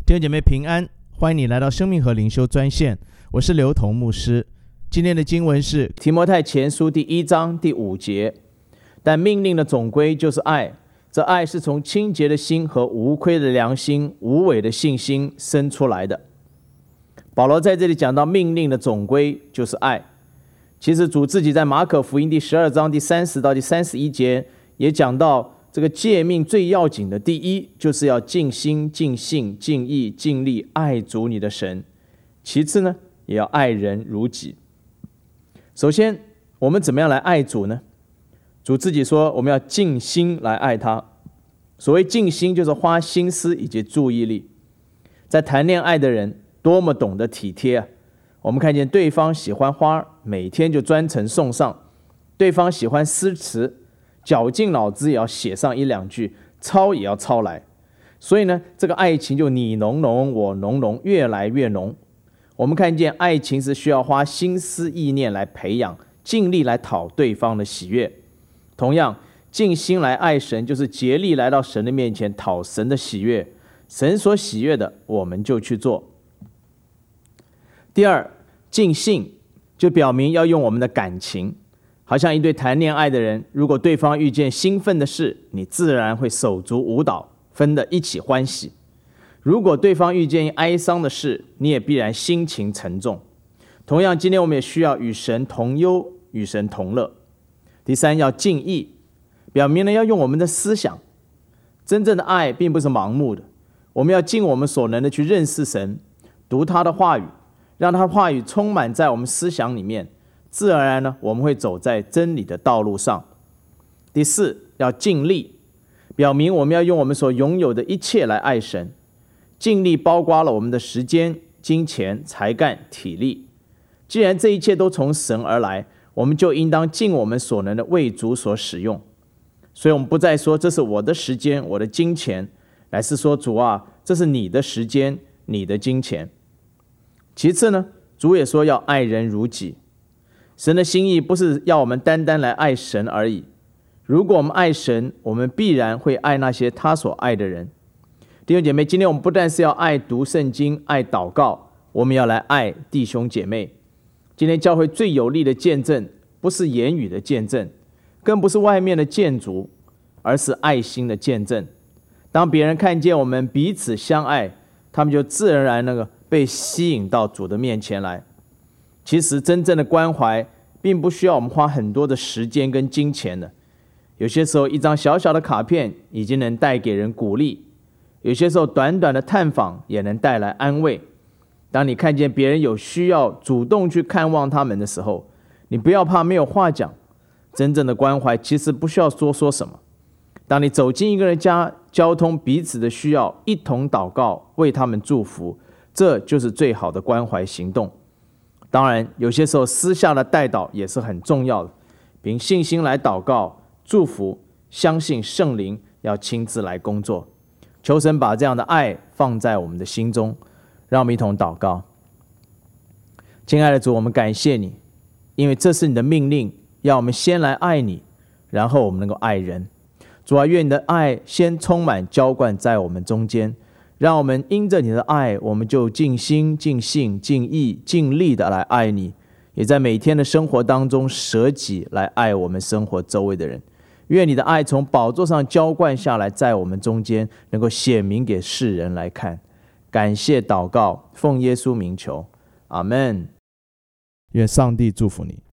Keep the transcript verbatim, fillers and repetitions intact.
弟兄姐妹平安，欢迎你来到生命和灵修专线，我是刘同牧师。今天的经文是提摩太前书第一章第五节，但命令的总归就是爱，这爱是从清洁的心和无亏的良心、无伪的信心生出来的。保罗在这里讲到命令的总归就是爱，其实主自己在马可福音第十二章第三十到第三十一节也讲到，这个诫命最要紧的第一，就是要尽心、尽性、尽意、尽力爱主你的神。其次呢，也要爱人如己。首先，我们怎么样来爱主呢？主自己说，我们要尽心来爱他。所谓尽心，就是花心思以及注意力。在谈恋爱的人多么懂得体贴啊！我们看见对方喜欢花，每天就专程送上；对方喜欢诗词，绞尽脑汁也要写上一两句，抄也要抄来。所以呢，这个爱情就你浓浓我浓浓，越来越浓。我们看见爱情是需要花心思意念来培养，尽力来讨对方的喜悦。同样，尽心来爱神，就是竭力来到神的面前讨神的喜悦。神所喜悦的，我们就去做。第二，尽兴就表明要用我们的感情。好像一对谈恋爱的人，如果对方遇见兴奋的事，你自然会手足舞蹈，分得一起欢喜；如果对方遇见哀伤的事，你也必然心情沉重。同样，今天我们也需要与神同忧，与神同乐。第三，要尽意，表明了要用我们的思想。真正的爱并不是盲目的，我们要尽我们所能的去认识神，读他的话语，让他的话语充满在我们思想里面。自然而然呢，我们会走在真理的道路上。第四，要尽力，表明我们要用我们所拥有的一切来爱神。尽力包括了我们的时间、金钱、才干、体力。既然这一切都从神而来，我们就应当尽我们所能的为主所使用。所以我们不再说这是我的时间、我的金钱，乃是说主啊，这是你的时间、你的金钱。其次呢，主也说要爱人如己。神的心意不是要我们单单来爱神而已。如果我们爱神，我们必然会爱那些他所爱的人。弟兄姐妹，今天我们不但是要爱读圣经、爱祷告，我们要来爱弟兄姐妹。今天教会最有力的见证，不是言语的见证，更不是外面的建筑，而是爱心的见证。当别人看见我们彼此相爱，他们就自然而然那个被吸引到主的面前来。其实真正的关怀并不需要我们花很多的时间跟金钱的，有些时候一张小小的卡片已经能带给人鼓励，有些时候短短的探访也能带来安慰。当你看见别人有需要，主动去看望他们的时候，你不要怕没有话讲。真正的关怀其实不需要多说什么。当你走进一个人家，交通彼此的需要，一同祷告，为他们祝福，这就是最好的关怀行动。当然，有些时候私下的代祷也是很重要的，凭信心来祷告、祝福，相信圣灵要亲自来工作。求神把这样的爱放在我们的心中，让我们一同祷告。亲爱的主，我们感谢你，因为这是你的命令，要我们先来爱你，然后我们能够爱人。主啊，愿你的爱先充满浇灌在我们中间，让我们因着你的爱，我们就尽心、尽性、尽意、尽力的来爱你，也在每天的生活当中舍己来爱我们生活周围的人。愿你的爱从宝座上浇灌下来，在我们中间能够显明给世人来看。感谢祷告，奉耶稣名求，阿们。 愿上帝祝福你。